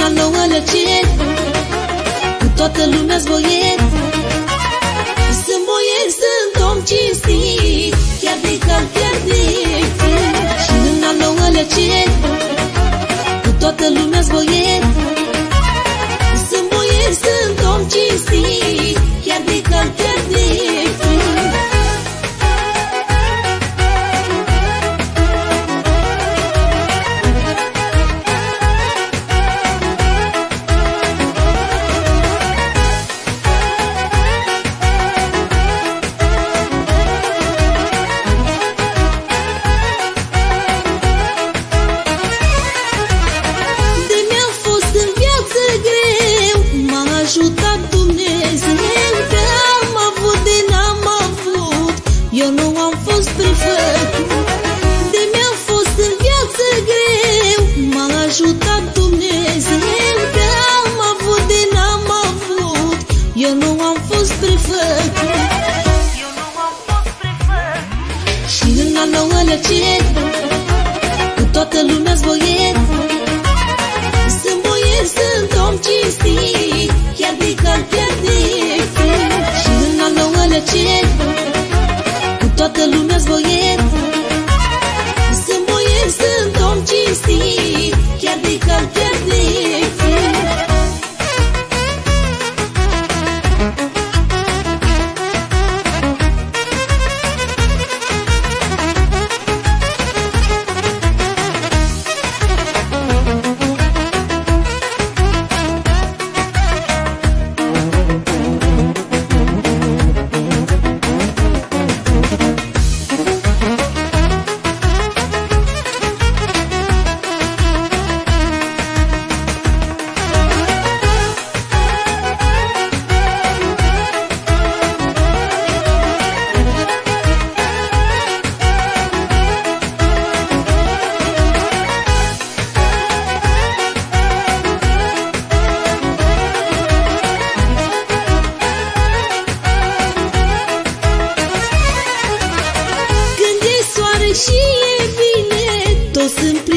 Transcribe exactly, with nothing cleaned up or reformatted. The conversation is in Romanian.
luna nouă lăcet, cu toată lumea-s boiet. Sunt boiet, sunt om cinstit, chiar de cal, chiar de fit. Și luna nouă lăcet, cu toată lumea-s boiet. Sunt boiet, sunt om cinstit, chiar de cal, chiar de fit. Ajutat Dumnezeu, că am avut de n-am avut, eu nu am fost prefăcut. De mi-a fost în viață greu, m-a ajutat Dumnezeu, că am avut de n-am avut, eu nu am fost prefăcut. Eu nu am fost prefăcut. Și în a nouă lăcet, cu toată lumea-s boiet. Sunt boiet, sunt om cinstit, chiar de cal, chiar de fit. Și în a nouă lăcet, cu toată lumea-s boiet. Sunt boiet, sunt om cinstit, chiar de cal, chiar de fit. Și e bine, toți sunt